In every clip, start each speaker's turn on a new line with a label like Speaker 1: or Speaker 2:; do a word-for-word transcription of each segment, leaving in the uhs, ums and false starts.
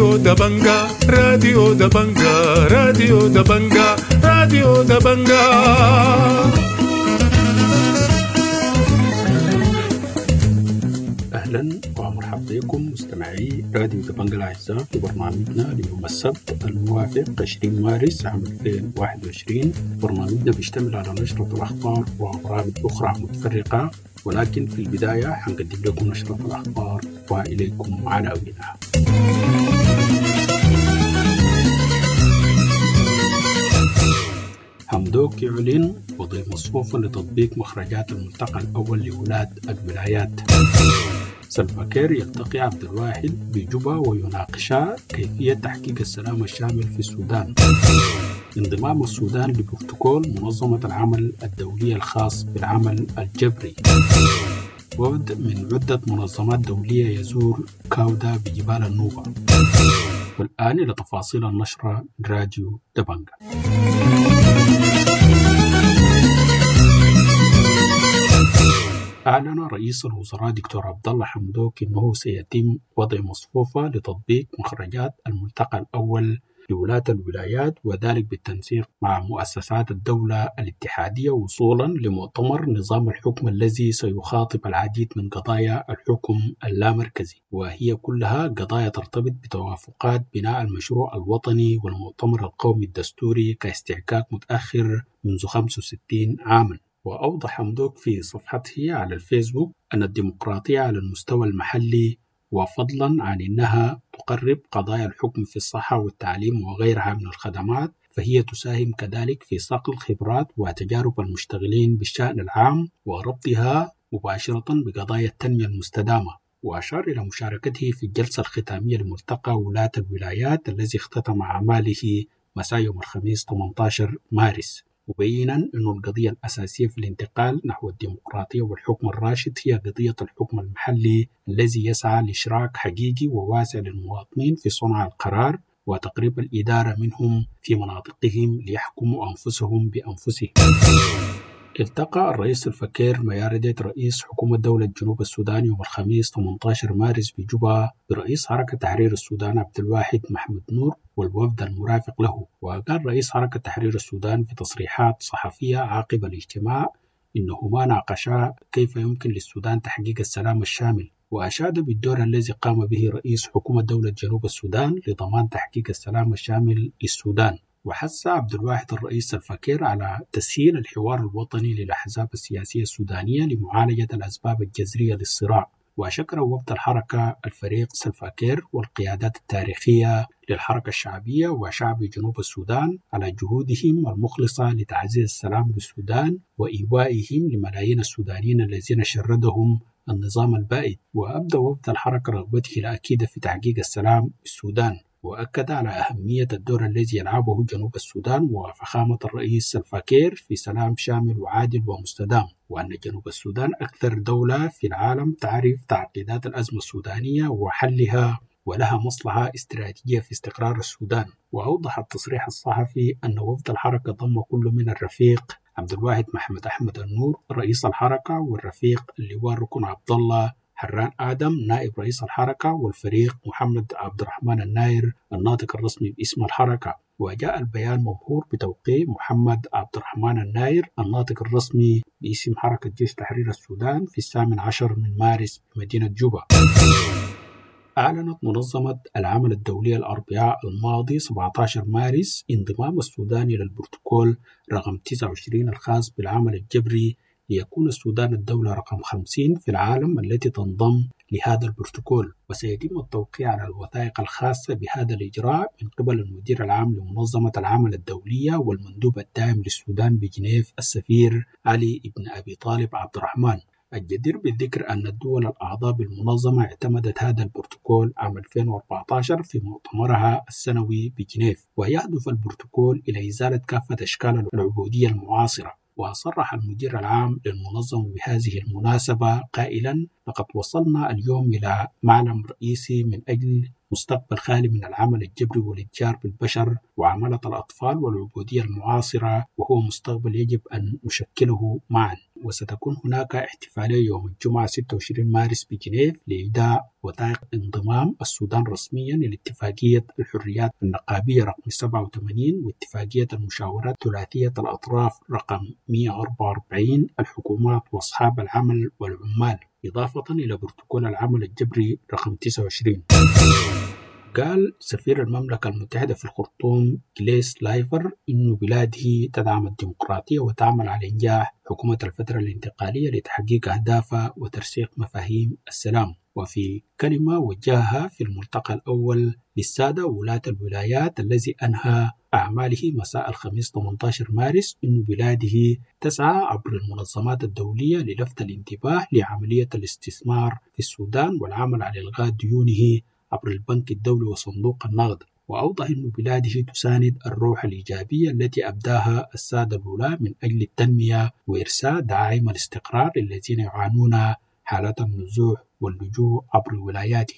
Speaker 1: راديو دبنجا راديو دبنجا راديو دبنجا راديو دبنجا.
Speaker 2: أهلا ومرحبا بكم مستمعي راديو دبنجا الأعزاء في برنامجنا ليوم السبت الموافق عشرين مارس عام ألفين وواحد وعشرين. برنامجنا بيشتمل على نشرة الأخبار وبرامج أخرى متفرقة، ولكن في البداية حنقدم لكم نشرة الأخبار وإليكم عناوينها. همدوك يعلن وضع مصفوفة لتطبيق مخرجات الملتقى الأول لولاة الولايات. سلفا كير يلتقي عبد الواحد بجوبا ويناقشا كيفية تحقيق السلام الشامل في السودان. انضمام السودان لبروتوكول منظمة العمل الدولية الخاص بالعمل الجبري. وفد من عدة منظمات دولية يزور كاودا بجبال النوبة. والآن إلى تفاصيل النشرة راديو دبنجا. أعلن رئيس الوزراء دكتور عبد الله حمدوك أنه سيتم وضع مصفوفة لتطبيق مخرجات الملتقى الأول لولاة الولايات، وذلك بالتنسيق مع مؤسسات الدولة الاتحادية وصولا لمؤتمر نظام الحكم الذي سيخاطب العديد من قضايا الحكم اللامركزي، وهي كلها قضايا ترتبط بتوافقات بناء المشروع الوطني والمؤتمر القومي الدستوري كاستحقاق متأخر منذ خمسة وستين عاما. وأوضح حمدوك في صفحته على الفيسبوك أن الديمقراطية على المستوى المحلي، وفضلا عن أنها تقرب قضايا الحكم في الصحة والتعليم وغيرها من الخدمات، فهي تساهم كذلك في صقل خبرات وتجارب المشتغلين بالشأن العام وربطها مباشرة بقضايا التنمية المستدامة. وأشار إلى مشاركته في الجلسة الختامية لملتقى ولاة الولايات الذي اختتم أعماله مساء يوم الخميس ثمانية عشر مارس، مبينا أن القضية الأساسية في الانتقال نحو الديمقراطية والحكم الراشد هي قضية الحكم المحلي الذي يسعى لإشراك حقيقي وواسع للمواطنين في صنع القرار وتقريب الإدارة منهم في مناطقهم ليحكموا أنفسهم بأنفسهم. التقى الرئيس الفكير مياردت رئيس حكومة دولة جنوب السودان يوم الخميس ثمانية عشر مارس بجوبا برئيس حركة تحرير السودان عبد الواحد محمد نور والوفد المرافق له. وقال رئيس حركة تحرير السودان في تصريحات صحفية عقب الاجتماع إنهما ناقشا كيف يمكن للسودان تحقيق السلام الشامل، وأشاد بالدور الذي قام به رئيس حكومة دولة جنوب السودان لضمان تحقيق السلام الشامل للسودان. وحث عبد الواحد الرئيس الفكير على تسهيل الحوار الوطني للأحزاب السياسية السودانية لمعالجة الأسباب الجذرية للصراع. وشكر وفد الحركة الفريق سلفا كير والقيادات التاريخية للحركة الشعبية وشعب جنوب السودان على جهودهم المخلصة لتعزيز السلام بالسودان وإيوائهم لملايين السودانيين الذين شردهم النظام البائد. وأبدى وفد الحركة رغبته الأكيدة في تحقيق السلام بالسودان، وأكد على أهمية الدور الذي يلعبه جنوب السودان وفخامة الرئيس سلفا كير في سلام شامل وعادل ومستدام، وأن جنوب السودان أكثر دولة في العالم تعرف تعقيدات الأزمة السودانية وحلها ولها مصلحة استراتيجية في استقرار السودان. وأوضح التصريح الصحفي أن وفد الحركة ضم كل من الرفيق عبد الواحد محمد أحمد النور رئيس الحركة، والرفيق اللواء ركن عبد الله حران آدم نائب رئيس الحركة، والفريق محمد عبد الرحمن الناير الناطق الرسمي باسم الحركة. وجاء البيان مبهور بتوقيع محمد عبد الرحمن الناير الناطق الرسمي باسم حركة جيش تحرير السودان في الثامن عشر من مارس بمدينة جوبا. أعلنت منظمة العمل الدولية الأربعاء الماضي سبعة عشر مارس انضمام السودان إلى البروتوكول رقم تسعة وعشرين الخاص بالعمل الجبري، ليكون السودان الدولة رقم خمسين في العالم التي تنضم لهذا البروتوكول. وسيتم التوقيع على الوثائق الخاصة بهذا الإجراء من قبل المدير العام لمنظمة العمل الدولية والمندوب الدائم للسودان بجنيف السفير علي بن أبي طالب عبد الرحمن. الجدير بالذكر أن الدول الأعضاء بالمنظمة اعتمدت هذا البروتوكول عام ألفين وأربعة عشر في مؤتمرها السنوي بجنيف، ويهدف البروتوكول إلى إزالة كافة أشكال العبودية المعاصرة. وصرح المدير العام للمنظمة بهذه المناسبة قائلا: لقد وصلنا اليوم إلى معلم رئيسي من أجل مستقبل خالي من العمل الجبري والإتجار بالبشر وعمالة الأطفال والعبودية المعاصرة، وهو مستقبل يجب أن نشكله معا. وستكون هناك احتفالية يوم الجمعة ستة وعشرين مارس بجنيف لإهداء وثائق انضمام السودان رسميا لاتفاقية الحريات النقابية رقم سبعة وثمانين واتفاقية المشاورات ثلاثية الأطراف رقم مئة وأربعة وأربعين الحكومات وأصحاب العمل والعمال، إضافة إلى بروتوكول العمل الجبري رقم تسعة وعشرين. قال سفير المملكة المتحدة في الخرطوم جليس لايفر إنه بلاده تدعم الديمقراطية وتعمل على إنجاح حكومة الفترة الانتقالية لتحقيق أهدافها وترسيخ مفاهيم السلام. وفي كلمة وجهها في الملتقى الأول للسادة ولاة الولايات الذي أنهى أعماله مساء الخميس ثمانية عشر مارس إنه بلاده تسعى عبر المنظمات الدولية للفت الانتباه لعملية الاستثمار في السودان والعمل على إلغاء ديونه عبر البنك الدولي وصندوق النقد. وأوضح أن بلاده تساند الروح الإيجابية التي أبداها السادة الولاة من أجل التنمية وإرساء دعائم الاستقرار للذين يعانون حالات النزوح واللجوء عبر ولاياتهم.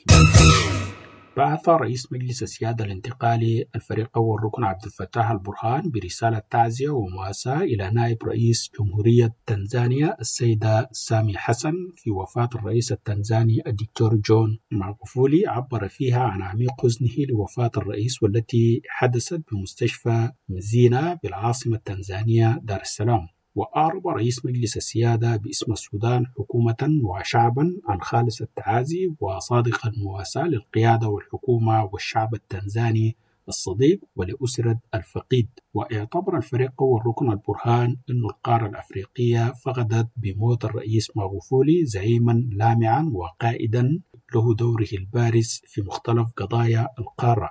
Speaker 2: بعث رئيس مجلس السيادة الانتقالي الفريق أول ركن عبد الفتاح البرهان برسالة تعزية ومواساة إلى نائب رئيس جمهورية تنزانيا السيدة سامي حسن في وفاة الرئيس التنزاني الدكتور جون ماغوفولي، عبر فيها عن عميق حزنه لوفاة الرئيس والتي حدثت بمستشفى مزينة بالعاصمة التنزانية دار السلام. وأعرب رئيس مجلس السيادة باسم السودان حكومة وشعبا عن خالص التعازي وصادق المواساة للقيادة والحكومة والشعب التنزاني الصديق ولأسرة الفقيد. واعتبر الفريق أول ركن البرهان أن القارة الأفريقية فقدت بموت الرئيس ماغوفولي زعيما لامعا وقائدا له دوره البارز في مختلف قضايا القارة.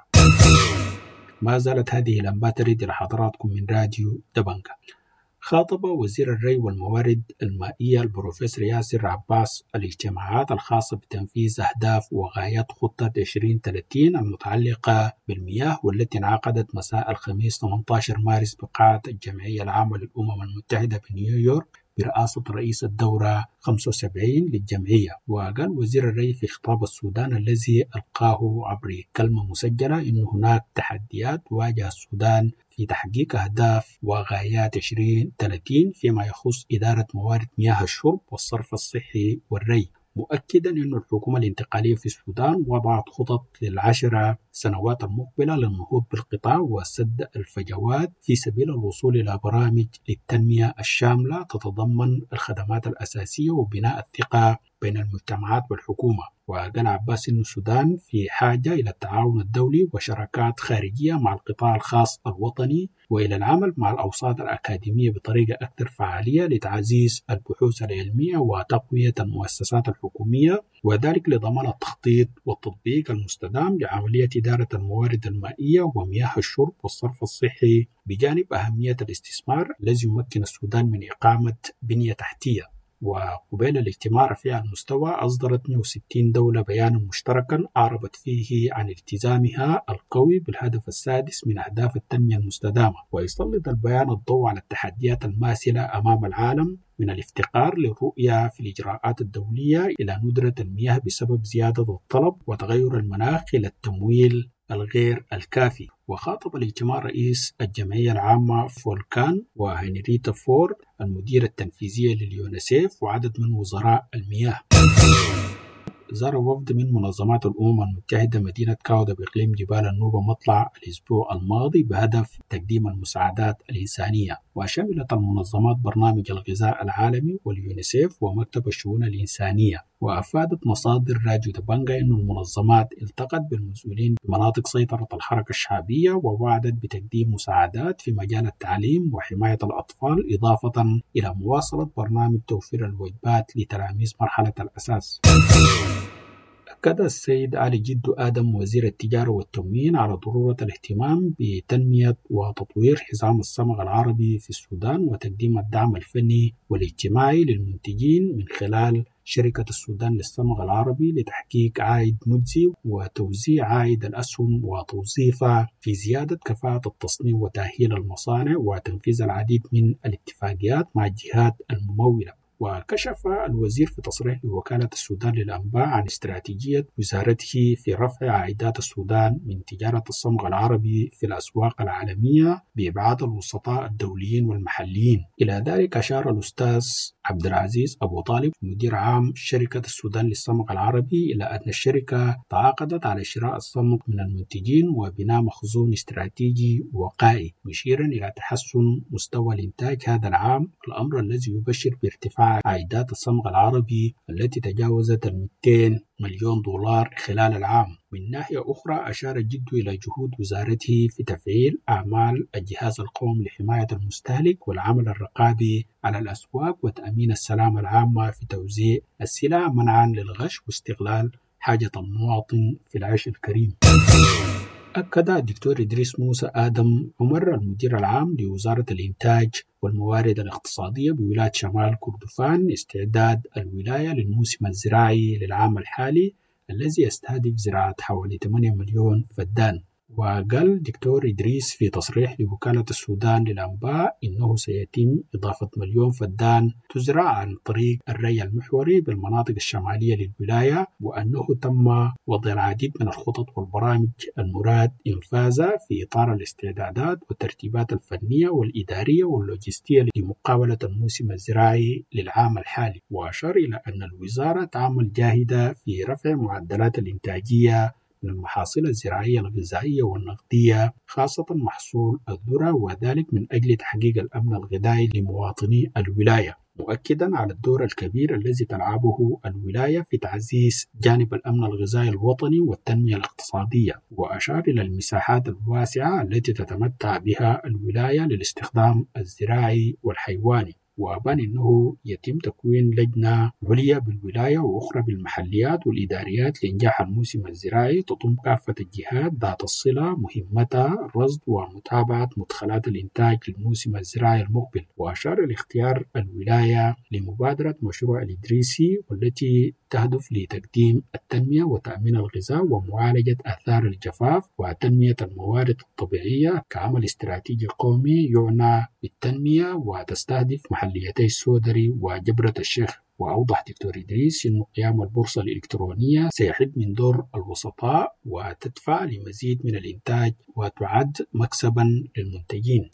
Speaker 2: ما زالت هذه الأنباء ترد إلى حضراتكم من راديو دبنجة. خاطب وزير الري والموارد المائية البروفيسور ياسر عباس الاجتماعات الخاصة بتنفيذ أهداف وغايات خطة عشرين ثلاثين المتعلقة بالمياه والتي انعقدت مساء الخميس ثمانية عشر مارس بقاعة الجمعية العامة للأمم المتحدة بنيويورك برئاسة رئيس الدورة خمسة وسبعين للجمعية. وقال وزير الري في خطاب السودان الذي ألقاه عبر كلمة مسجلة إن هناك تحديات واجه السودان في تحقيق أهداف وغايات عشرين ثلاثين فيما يخص إدارة موارد مياه الشرب والصرف الصحي والري، مؤكدا أن الحكومة الانتقالية في السودان وضعت خطط للعشر سنوات المقبلة للنهوض بالقطاع وسد الفجوات في سبيل الوصول إلى برامج للتنمية الشاملة تتضمن الخدمات الأساسية وبناء الثقة بين المجتمعات والحكومة. وقال عباس أن السودان في حاجة إلى التعاون الدولي وشراكات خارجية مع القطاع الخاص الوطني وإلى العمل مع الأوساط الأكاديمية بطريقة أكثر فعالية لتعزيز البحوث العلمية وتقوية المؤسسات الحكومية، وذلك لضمان التخطيط والتطبيق المستدام لعملية إدارة الموارد المائية ومياه الشرب والصرف الصحي، بجانب أهمية الاستثمار الذي يمكن السودان من إقامة بنية تحتية. وقبيل الاجتماع رفيع المستوى أصدرت مئة وستين دولة بيانا مشتركا أعربت فيه عن التزامها القوي بالهدف السادس من أهداف التنمية المستدامة. ويسلط البيان الضوء على التحديات الماثلة أمام العالم من الافتقار للرؤية في الإجراءات الدولية إلى ندرة المياه بسبب زيادة الطلب وتغير المناخ إلى التمويل الغير الكافي. وخاطب الاجتماع رئيس الجمعية العامة فولكان وهنريتا فورد المديرة التنفيذية لليونيسيف وعدد من وزراء المياه. زار وفد من منظمات الأمم المتحدة مدينة كاودا بإقليم جبال النوبة مطلع الأسبوع الماضي بهدف تقديم المساعدات الإنسانية، وشملت المنظمات برنامج الغذاء العالمي واليونيسيف ومكتب الشؤون الإنسانية. وأفادت مصادر راديو دبنجة أن المنظمات التقت بالمسؤولين بمناطق سيطرة الحركة الشعبية ووعدت بتقديم مساعدات في مجال التعليم وحماية الأطفال، إضافة إلى مواصلة برنامج توفير الوجبات لتلاميذ مرحلة الأساس. أكد السيد علي جدو آدم وزير التجارة والتموين على ضرورة الاهتمام بتنمية وتطوير حزام الصمغ العربي في السودان وتقديم الدعم الفني والاجتماعي للمنتجين من خلال شركة السودان للصمغ العربي لتحقيق عائد مجزي وتوزيع عائد الأسهم وتوظيفها في زيادة كفاءة التصنيع وتأهيل المصانع وتنفيذ العديد من الاتفاقيات مع الجهات الممولة. وكشف الوزير في تصريح لوكالة السودان للأنباء عن استراتيجية وزارته في رفع عائدات السودان من تجارة الصمغ العربي في الأسواق العالمية بإبعاد الوسطاء الدوليين والمحليين. إلى ذلك أشار الأستاذ عبد العزيز أبو طالب مدير عام شركة السودان للصمغ العربي إلى أن الشركة تعاقدت على شراء الصمغ من المنتجين وبناء مخزون استراتيجي وقائي، مشيرا إلى تحسن مستوى الإنتاج هذا العام، الأمر الذي يبشر بارتفاع عائدات الصمغ العربي التي تجاوزت مئتين مليون دولار خلال العام. من ناحية أخرى أشار جد إلى جهود وزارته في تفعيل أعمال الجهاز القومي لحماية المستهلك والعمل الرقابي على الأسواق وتأمين السلامة العامة في توزيع السلع منعا للغش واستغلال حاجة المواطن في العيش الكريم. أكد الدكتور إدريس موسى آدم عمر المدير العام لوزارة الإنتاج والموارد الاقتصادية بولاية شمال كردفان استعداد الولاية للموسم الزراعي للعام الحالي الذي يستهدف زراعة حوالي ثمانية مليون فدان. وقال دكتور إدريس في تصريح لوكالة السودان للأنباء إنه سيتم إضافة مليون فدان تزرع عن طريق الري المحوري بالمناطق الشمالية للولاية، وأنه تم وضع العديد من الخطط والبرامج المراد إنفاذها في إطار الاستعدادات والترتيبات الفنية والإدارية واللوجستية لمقابلة الموسم الزراعي للعام الحالي. وأشار إلى أن الوزارة تعمل جاهدة في رفع معدلات الإنتاجية من المحاصيل الزراعية الغذائية والنقدية خاصة محصول الذرة، وذلك من أجل تحقيق الأمن الغذائي لمواطني الولاية، مؤكدا على الدور الكبير الذي تلعبه الولاية في تعزيز جانب الأمن الغذائي الوطني والتنمية الاقتصادية. وأشار إلى المساحات الواسعة التي تتمتع بها الولاية للاستخدام الزراعي والحيواني، وأبان أنه يتم تكوين لجنة عليا بالولاية وأخرى بالمحليات والإداريات لإنجاح الموسم الزراعي تضم كافة الجهات ذات الصلة مهمتها رصد ومتابعة مدخلات الإنتاج للموسم الزراعي المقبل. وأشار لاختيار الولاية لمبادرة مشروع الإدريسي والتي تهدف لتقديم التنمية وتأمين الغذاء ومعالجة آثار الجفاف وتنمية الموارد الطبيعية كعمل استراتيجي قومي يعنى بالتنمية وتستهدف محليتي السودري وجبرة الشيخ. وأوضح دكتور إدريس أن قيام البورصة الإلكترونية سيحد من دور الوسطاء وتدفع لمزيد من الإنتاج وتعد مكسبا للمنتجين.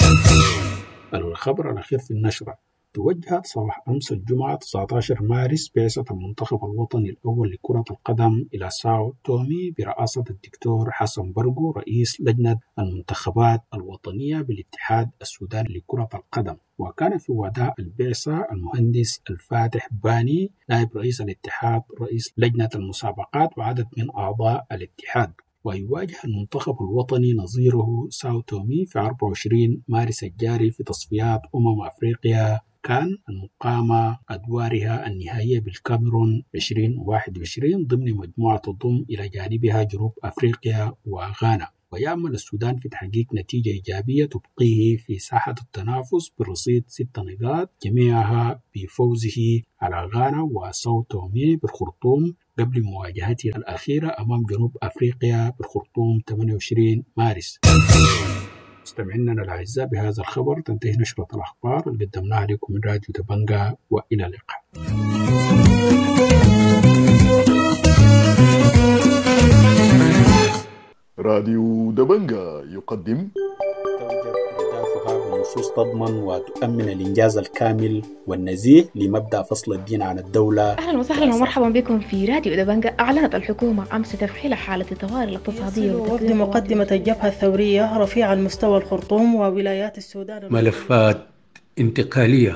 Speaker 2: الخبر الأخير في النشرة: توجهت صباح أمس الجمعة تسعة عشر مارس بعثة المنتخب الوطني الأول لكرة القدم إلى ساو تومي برئاسة الدكتور حسن برغو رئيس لجنة المنتخبات الوطنية بالاتحاد السوداني لكرة القدم. وكان في وداع البعثة المهندس الفاتح باني نائب رئيس الاتحاد رئيس لجنة المسابقات وعدد من أعضاء الاتحاد. ويواجه المنتخب الوطني نظيره ساو تومي في أربعة وعشرين مارس الجاري في تصفيات أمم أفريقيا كان المقامة أدوارها النهائية بالكاميرون عشرين واحد وعشرين ضمن مجموعة تضم إلى جانبها جنوب أفريقيا وغانا. ويأمل السودان في تحقيق نتيجة إيجابية تبقيه في ساحة التنافس برصيد ست نقاط جميعها بفوزه على غانا وساو تومي بالخرطوم قبل مواجهته الأخيرة أمام جنوب أفريقيا بالخرطوم ثمانية وعشرين مارس. مستمعينا الأعزاء، بهذا الخبر تنتهي نشرة الأخبار اللي قدمناها لكم من راديو دبنجة، وإلى اللقاء.
Speaker 3: راديو دبنجة يقدم
Speaker 2: بنصوص تضمن وتؤمن الإنجاز الكامل والنزيه لمبدأ فصل الدين عن الدولة.
Speaker 4: أهلا وسهلا ومرحبا بكم في راديو دبنجة. أعلنت الحكومة أمس تفعيل حالة الطوارئ الاقتصادية
Speaker 5: وفد مقدمة الجبهة الثورية رفيع المستوى الخرطوم وولايات السودان
Speaker 6: ملفات انتقالية.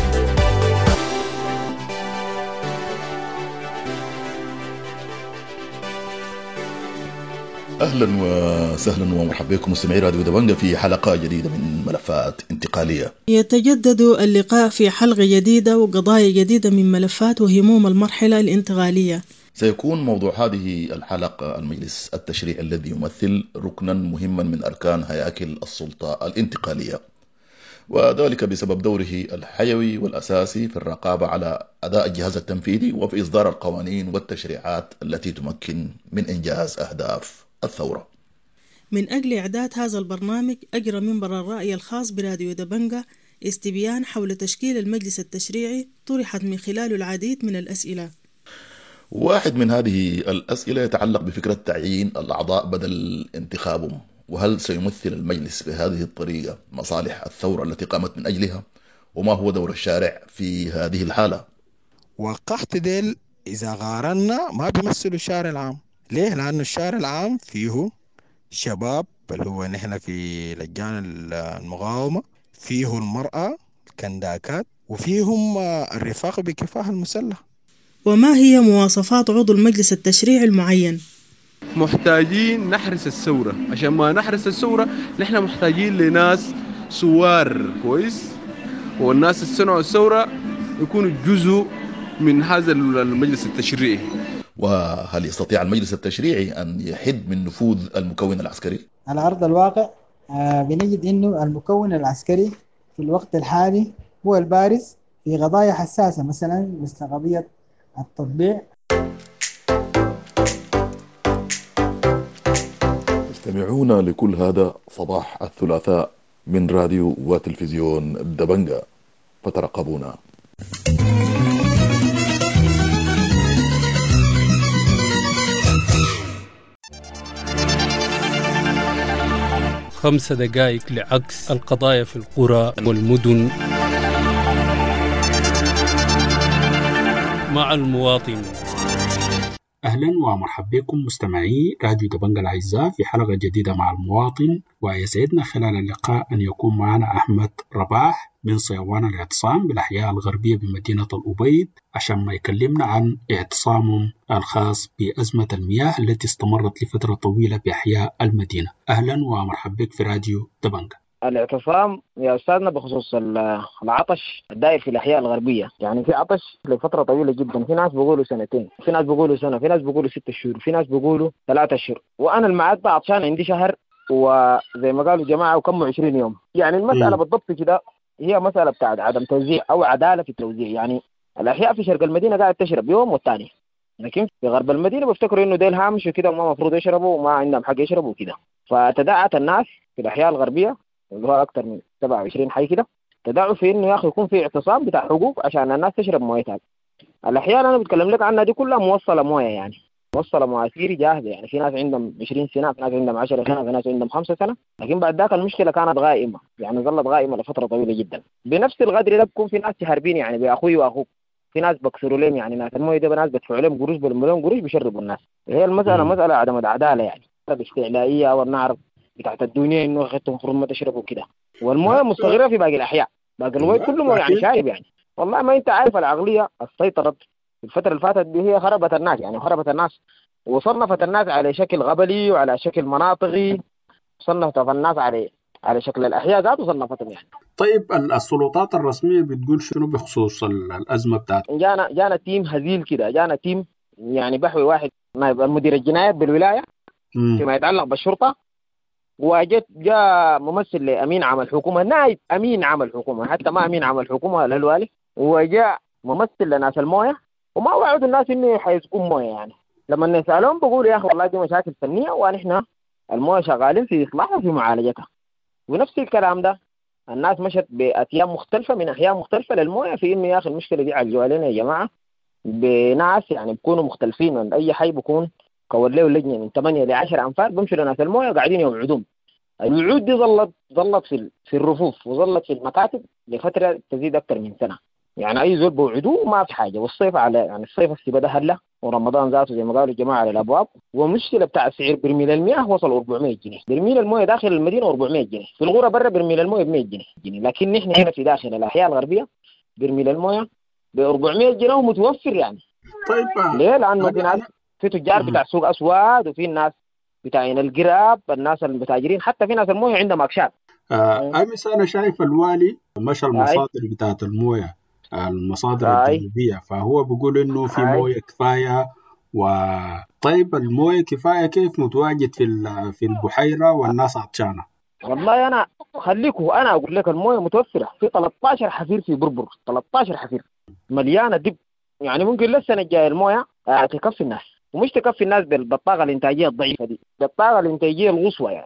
Speaker 3: أهلا وسهلا ومرحبا بكم مستمعي راديو دبنجة في حلقة جديدة من ملفات انتقالية.
Speaker 5: يتجدد اللقاء في حلقة جديدة وقضايا جديدة من ملفات وهموم المرحلة الانتقالية.
Speaker 3: سيكون موضوع هذه الحلقة المجلس التشريعي الذي يمثل ركنا مهما من أركان هياكل السلطة الانتقالية، وذلك بسبب دوره الحيوي والأساسي في الرقابة على أداء الجهاز التنفيذي وفي إصدار القوانين والتشريعات التي تمكن من إنجاز أهداف الثورة.
Speaker 5: من أجل إعداد هذا البرنامج أجرى منبر الرأي الخاص براديو دبنجة استبيان حول تشكيل المجلس التشريعي طرحت من خلاله العديد من الأسئلة.
Speaker 3: واحد من هذه الأسئلة يتعلق بفكرة تعيين الأعضاء بدل انتخابهم، وهل سيمثل المجلس بهذه الطريقة مصالح الثورة التي قامت من أجلها؟ وما هو دور الشارع في هذه الحالة؟
Speaker 7: وقحت ديل إذا قارنا ما بيمثلوا الشارع العام. ليه؟ لأنه الشارع العام فيه شباب اللي هو نحن في لجان المقاومة، فيه المرأة الكنداكات، وفيهم الرفاق بكفاح المسلح.
Speaker 5: وما هي مواصفات عضو المجلس التشريعي المعين؟
Speaker 8: محتاجين نحرس الثورة. عشان ما نحرس الثورة نحن محتاجين لناس سوار كويس، والناس اللي صنعوا الثورة يكونوا جزء من هذا المجلس التشريعي.
Speaker 3: وهل يستطيع المجلس التشريعي أن يحد من نفوذ المكون العسكري؟
Speaker 9: على أرض الواقع آه بنجد أنه المكون العسكري في الوقت الحالي هو البارز في قضايا حساسة، مثلا مثل قضية التطبيع.
Speaker 3: استمعونا لكل هذا صباح الثلاثاء من راديو وتلفزيون دبنجة، فترقبونا.
Speaker 10: خمس دقائق لعكس القضايا في القرى والمدن مع المواطن.
Speaker 2: أهلا ومرحبا بكم مستمعي راديو دبنجة الأعزاء في حلقة جديدة مع المواطن، ويسعدنا خلال اللقاء أن يكون معنا أحمد رباح من صيوان الاعتصام بالأحياء الغربية بمدينة الأبيض عشان ما يكلمنا عن اعتصامهم الخاص بأزمة المياه التي استمرت لفترة طويلة بأحياء المدينة. أهلا ومرحبا بك في راديو دبنجة.
Speaker 11: الاعتصام يا أستاذنا بخصوص العطش الدائر في الأحياء الغربية، يعني في عطش لفترة طويلة جدا، في ناس بيقولوا سنتين، في ناس بيقولوا سنة، في ناس بيقولوا ستة شهور، في ناس بيقولوا ثلاثة شهور، وأنا المعاد عطشان عندي شهر وزي ما قالوا جماعة وكموا عشرين يوم. يعني المسألة م. بالضبط كده هي مسألة بتاعت عدم توزيع أو عدالة في التوزيع. يعني الأحياء في شرق المدينة قاعد تشرب يوم والتاني، لكن في غرب المدينة بيفتكروا إنه ديل هامش وكده وما مفروض يشربوا وما عندهم حق يشربوا وكده. فتداعت الناس في الأحياء الغربية اللي هو أكثر من سبعة وعشرين حي كده، تداعوا في إنه يا أخي يكون في اعتصام بتاع حقوق عشان الناس تشرب مويتها. الأحياء اللي أنا بتكلم لك عنها دي كلها موصلة موية، يعني موصلة مواسير جاهزة. يعني في ناس عندهم عشرين سنة، في ناس عندهم عشرة سنة، في ناس عندهم خمسة سنة، لكن بعد ذاك المشكلة كانت غائمة، يعني ظلت غائمة لفترة طويلة جدا. بنفس القدر ده بكون في ناس هاربين، يعني بأخوي وأخوك، في ناس بكسروا لهم، يعني ناس المويه ده ناس بدفعوا لهم قروش بالمليون قروش بيشربوا الناس. هي المسألة م. مسألة عدم العدالة، يعني باستعلائية والنعرف بتاعت الدنيا إنه أخذتهم المفروض ما تشربوا كده، والمويه مستغرة في باقي الأحياء، باقي المويه كله مويه يعني شايب. يعني والله ما أنت عارف العقلية السيطرت الفترة اللي فاتت دي هي خربت الناس، يعني خربت الناس وصنفت الناس على شكل غبلي وعلى شكل مناطقي، صنفت الناس على على شكل الأحياء ذات وصنفتهم. يعني
Speaker 2: طيب السلطات الرسمية بتقول شنو بخصوص الأزمة بتاعت؟
Speaker 11: جانا جانا تيم هزيل كده، جانا تيم يعني بحوي واحد مدير الجنايات بالولاية م. فيما يتعلق بالشرطة، وجت جاء ممثل لأمين عام الحكومة، نائب أمين عام الحكومة، حتى ما أمين عام الحكومة الهلوالي، وجاء ممثل لناس الموية، وما وعدوا الناس إنه حيسقوا موية. يعني لما نسألهم بقولوا يا أخي والله دي مشاكل فنية ونحن الموية شغالين في إصلاحها وفي معالجتها. ونفس الكلام ده الناس مشت بأتيام مختلفة من أحياء مختلفة للموية في إنه يا أخي المشكلة دي عالجوا علينا يا جماعة، بناس يعني بيكونوا مختلفين من أي حي، بيكون كون له لجنة من ثمانية لعشرة أنفار بمشوا لناس الموية قاعدين يوعدون. الوعود دي ظلت ظلت في في الرفوف وظلت في المكاتب لفترة تزيد أكثر من سنة. يعني أي زول بوعدوه ما في حاجة، والصيف على يعني الصيف السبا ده هلا، ورمضان ذاته زي ما قالوا الجماعة على الأبواب، ومشكلة بتاع سعر برميل المياه وصل أربعمية جنيه، برميل المويه داخل المدينة أربعمية جنيه، في الغرة برا برميل المويه ب مية جنيه، لكن نحن هنا في داخل الأحياء الغربية برميل المويه ب أربعمية جنيه ومتوفر. يعني
Speaker 2: طيب
Speaker 11: ليه؟ لأنه في ناس في تجار بتاع سوق أسود، وفي الناس بتاعين القراب، الناس المتاجرين، حتى في ناس المويه عندهم أكشاف.
Speaker 2: آه أمس أنا شايف الوالي مشى المصادر بتاعت المويه، المصادر الجنوبية، فهو بيقول إنه في مويه كفاية. وطيب المويه كفاية كيف متواجد في في البحيرة والناس عطشانة؟
Speaker 11: والله أنا خليكوا أنا أقول لك المويه متوفرة في ثلاثة عشر حفير في بربر، ثلاثة عشر حفير مليانة دب، يعني ممكن لسه الجاي المويه تكفي الناس، ومش تكفي الناس بالطاقة الإنتاجية الضعيفة دي، بالطاقة الإنتاجية القصوى. يعني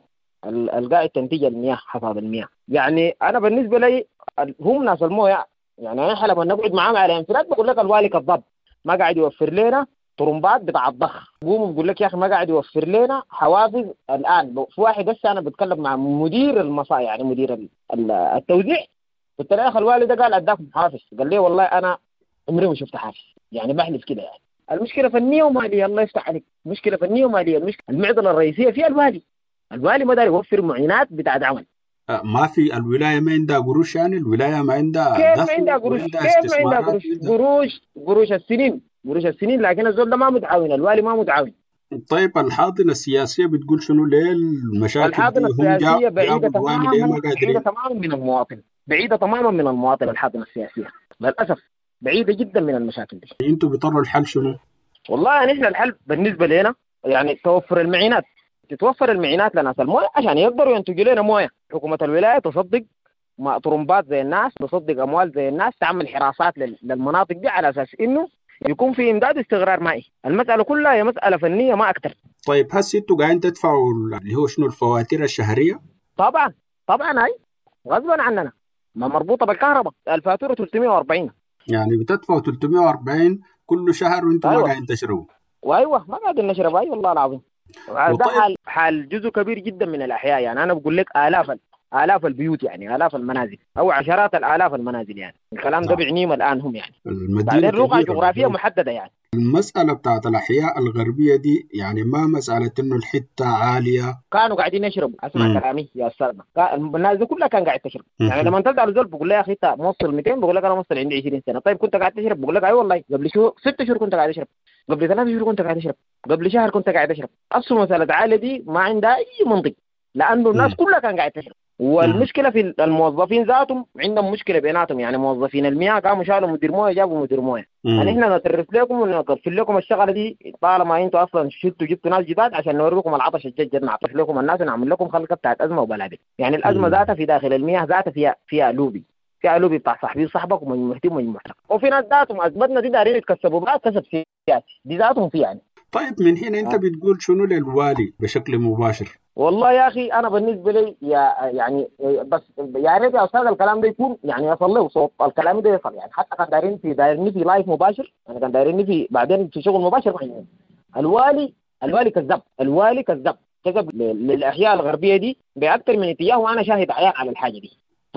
Speaker 11: القاعد تنتج المياه حفاظ المياه. يعني انا بالنسبه لي هم ناس المويه، يعني احنا لما نقعد معاهم على انفراد بقول لك الوالي كذاب، ما قاعد يوفر لنا طرمبات بتاع الضخ. قوم بقول لك يا اخي ما قاعد يوفر لنا حوافز. الان في واحد هسه انا بتكلم مع مدير المصانع، يعني مدير التوزيع، قلت له يا اخي الوالي ده قال اداكم حافز، قال لي والله انا عمري ما شفت حافز، يعني بحلف كده. يعني المشكله فنيه وماليه، الله يفتح عليك، مشكله فنيه وماليه. المشكله المعضله الرئيسيه في الوالي، الوالي ما داري يوفر معينات بتاعت عمل.
Speaker 2: ما في الولايه ما عندها قروش، يعني الولايه ما عندها
Speaker 11: كيف
Speaker 2: دخل،
Speaker 11: ما عندها قروش؟ كيف ما عندها قروش؟ قروش قروش السنين، قروش السنين، لكن الزول ده ما متعاون، الوالي ما متعاون.
Speaker 2: طيب الحاضنه السياسيه بتقول شنو ليه المشاكل؟
Speaker 11: الحاضنه السياسيه بعيده تماما، بعيده
Speaker 2: قادرين.
Speaker 11: تماما من المواطن، بعيده تماما من المواطن. الحاضنه السياسيه للاسف بعيده جدا من المشاكل دي.
Speaker 2: انتوا بتطروا الحل شنو؟
Speaker 11: والله نحن الحل بالنسبه لنا يعني توفر المعينات، تتوفر المعينات لناس المويه عشان يقدروا ينتجوا لنا مويه. حكومه الولايه تصدق طرمبات زي الناس، تصدق اموال زي الناس، تعمل حراسات للمناطق دي على اساس انه يكون في امداد استقرار مائي. المساله كلها هي مساله فنيه ما اكثر.
Speaker 2: طيب هسه انتوا قاعدين تدفعوا اللي هو شنو الفواتير الشهريه؟
Speaker 11: طبعا طبعا هاي غصبا عننا، ما مربوطه بالكهرباء. الفاتوره ثلاثمائة وأربعين،
Speaker 2: يعني بتدفعوا ثلاثمائة وأربعين كل شهر وانتم أيوة. ما قاعدين تشربوا.
Speaker 11: وايوه ما قاعدين نشرب، اي والله العظيم. ده حال حال جزء كبير جدا من الاحياء. يعني انا بقول لك الاف آلاف البيوت، يعني آلاف المنازل أو عشرات الآلاف المنازل. يعني الكلام ده بعنيم الآن هم يعني بعدين رقعة جغرافية محددة. يعني
Speaker 2: المسألة بتاعت الأحياء الغربية دي يعني ما مسألة إنه الحتة عالية،
Speaker 11: كانوا قاعدين يشربوا. أسمع م. كلامي يا أستاذ، الناس دي كلها كان قاعد تشرب. يعني لما تلقى الزول بقول لي يا أخي أنت موصل مئتين، بقول لك أنا موصل عندي عشرين سنة. طيب كنت قاعد تشرب؟ بقول لك أي والله قبل شهور ست شهور كنت قاعد أشرب، قبل ثلاث شهور كنت قاعد أشرب، قبل شهر كنت قاعد أشرب. أصل مسألة عالية دي ما عندها أي منطق، لأنه الناس كلها كان قاعد تشرب. والمشكله في الموظفين ذاتهم عندهم مشكله بيناتهم. يعني موظفين المياه قاموا شالوا مدير مويه جابوا مدير مويه. يعني احنا نترف لكم ونقفل لكم الشغله دي طالما انتوا اصلا شلتوا جبتوا ناس جداد عشان نوريكم العطش الجد، نعطف لكم الناس ونعمل لكم خلقه بتاعت ازمه وبلابل. يعني الازمه ذاتها في داخل المياه ذاتها فيها فيها لوبي، فيها لوبي بتاع صاحبي صاحبك ومن مهتم ومن محترم. وفي ناس ذاتهم ازمتنا دي دارين يتكسبوا بها كسب سياسي، دي ذاتهم في. يعني
Speaker 2: طيب من هنا انت بتقول شنو للوالي بشكل مباشر؟
Speaker 11: والله يا اخي انا بالنسبه لي يا يعني بس يا ريت يا استاذ الكلام ده يكون يعني يصل له صوت، الكلام ده يصل. يعني حتى كان دايرين في دايرين في لايف مباشر، انا كان دايرين في بعدين في شغل مباشر معين. الوالي الوالي كذاب، الوالي كذاب كذب للاحياء الغربيه دي باكثر من اتجاه، وانا شاهد عيان على الحاجه دي.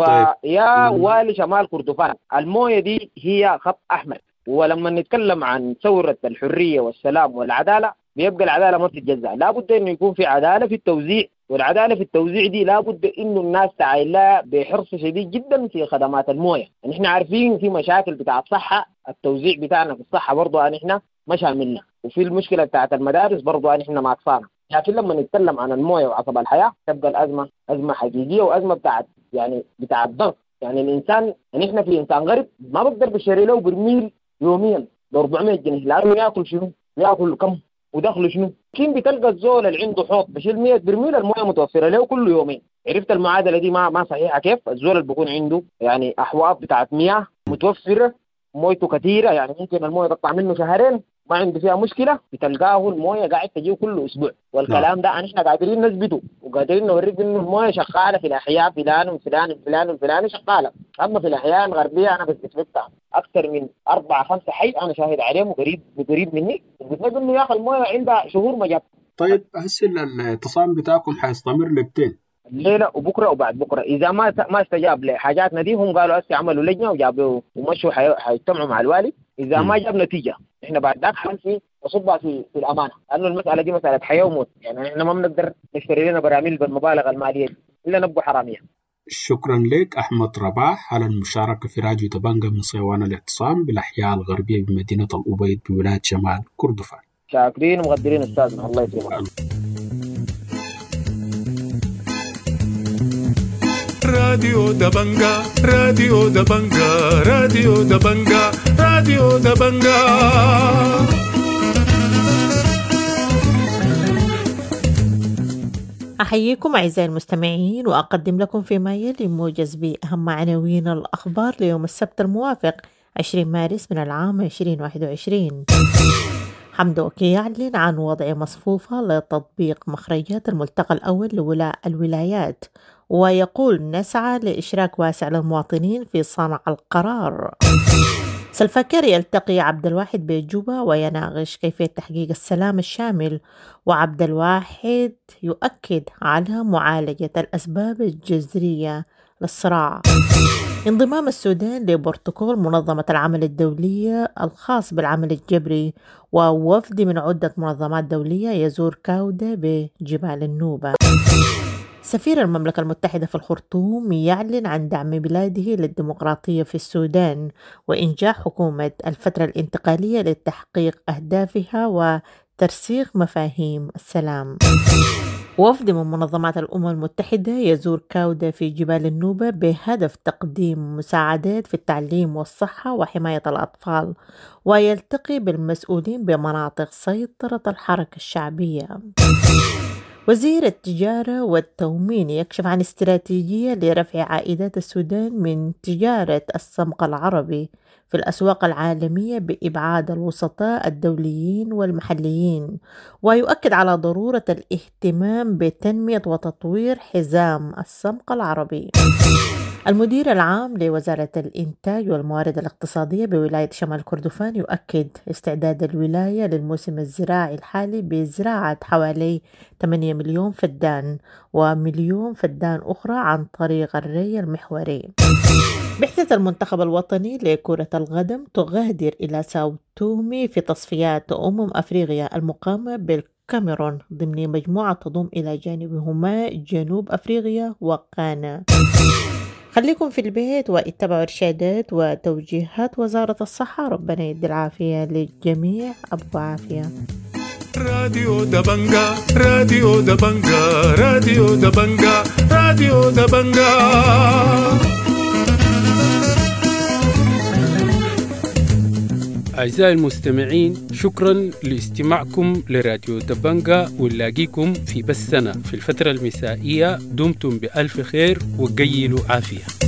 Speaker 11: فيا والي شمال كردفان المويه دي هي خط احمر. ولما نتكلم عن ثوره الحريه والسلام والعداله بيبقى العداله ما بتتجزأ، لابد انه يكون في عداله في التوزيع. والعداله في التوزيع دي لابد انه الناس تعاين لها بحرص شديد جدا في خدمات المويه. يعني احنا عارفين في مشاكل بتاعت صحه، التوزيع بتاعنا في الصحه برضه ان احنا ما شاملنا، وفي المشكله بتاعت المدارس برضه ان احنا ما اقصانا. لكن لما نتكلم عن المويه وعصب الحياه تبقى الازمه ازمه حقيقيه وازمه بتاعت يعني بتاعت ضغط. يعني الانسان يعني احنا في انسان غرب ما بقدر بشتري له برميل يوميا ب أربعمائة جنيه، لانه ياكل شنو؟ ياكل كم؟ ودخله شنو؟ كين بتلقى الزول اللي عنده حوض بشيل مئة برميل المويه متوفره له كل يومين. عرفت المعادله دي ما ما صحيحه كيف؟ الزول اللي بيكون عنده يعني احواض بتاعت مياه متوفره مويته كثيره، يعني ممكن المويه تقطع منه شهرين ما عنده فيها مشكله، بتلقاه المويه قاعد تجيه كل اسبوع. والكلام ده احنا قادرين نثبته وقادرين نوريك انه المويه شغاله في الاحياء فلان وفلان وفلان وفلان شغاله. اما في الاحياء الغربيه انا بثبتها اكثر من أربعة خمسة حي انا شاهد عليهم وقريب وقريب مني، بتلاقي انه يا اخي المويه عندها شهور ما جاب.
Speaker 2: طيب هسه الاعتصام بتاعكم حيستمر لبتين؟
Speaker 11: الليله وبكره وبعد بكره. اذا ما ما استجاب لحاجاتنا دي هم قالوا هسه عملوا لجنه وجابوا ومشوا حيجتمعوا مع الوالي. اذا م. ما جاب نتيجه احنا بعد ذاك حنمشي نصبها في في الامانه، لانه المساله دي مساله حياه وموت. يعني احنا ما بنقدر نشتري لنا براميل بالمبالغ الماليه دي الا نبقى حراميه.
Speaker 2: شكرا لك أحمد رباح على المشاركة في راديو دبنجة من صيوان الاعتصام بالأحياء الغربية بمدينة الأبيض بولاية شمال كردفان.
Speaker 11: شاكرين ومقدرين أستاذنا، الله يسلمك.
Speaker 1: راديو دبنجة راديو دبنجة راديو دبنجة راديو دبنجة.
Speaker 12: أحييكم أعزائي المستمعين وأقدم لكم فيما يلي موجز بأهم عناوين الأخبار ليوم السبت الموافق عشرين مارس من العام عشرين واحد وعشرين. حمدوكي يعلن عن وضع مصفوفة لتطبيق مخرجات الملتقى الأول لولاء الولايات، ويقول نسعى لإشراك واسع للمواطنين في صنع القرار. سلفاكير يلتقي عبد الواحد بجوبا ويناقش كيفية تحقيق السلام الشامل، وعبد الواحد يؤكد على معالجة الأسباب الجذرية للصراع. انضمام السودان لبروتوكول منظمة العمل الدولية الخاص بالعمل الجبري، ووفد من عدة منظمات دولية يزور كاودة بجبال النوبة. سفير المملكة المتحدة في الخرطوم يعلن عن دعم بلاده للديمقراطية في السودان وإنجاح حكومة الفترة الانتقالية لتحقيق أهدافها وترسيخ مفاهيم السلام. وفد من منظمات الأمم المتحدة يزور كاودة في جبال النوبة بهدف تقديم مساعدات في التعليم والصحة وحماية الأطفال، ويلتقي بالمسؤولين بمناطق سيطرة الحركة الشعبية. وزير التجارة والتومين يكشف عن استراتيجية لرفع عائدات السودان من تجارة السمق العربي في الأسواق العالمية بإبعاد الوسطاء الدوليين والمحليين، ويؤكد على ضرورة الاهتمام بتنمية وتطوير حزام السمق العربي. المدير العام لوزارة الإنتاج والموارد الاقتصادية بولاية شمال كردفان يؤكد استعداد الولاية للموسم الزراعي الحالي بزراعة حوالي ثمانية مليون فدان ومليون فدان أخرى عن طريق الري المحوري. بعثة المنتخب الوطني لكرة القدم تغادر إلى ساو تومي في تصفيات أمم أفريقيا المقامة بالكاميرون ضمن مجموعة تضم إلى جانبهما جنوب أفريقيا وغانا. خليكم في البيت واتبعوا إرشادات وتوجيهات وزارة الصحة. ربنا يدي العافية للجميع. أبو عافية.
Speaker 1: راديو دبنجا راديو دبنجا راديو دبنجا راديو دبنجا.
Speaker 10: أعزائي المستمعين، شكرا لاستماعكم لراديو دبنجا، ونلاقيكم في بثنا في الفترة المسائية. دمتم بألف خير وقيلوا عافية.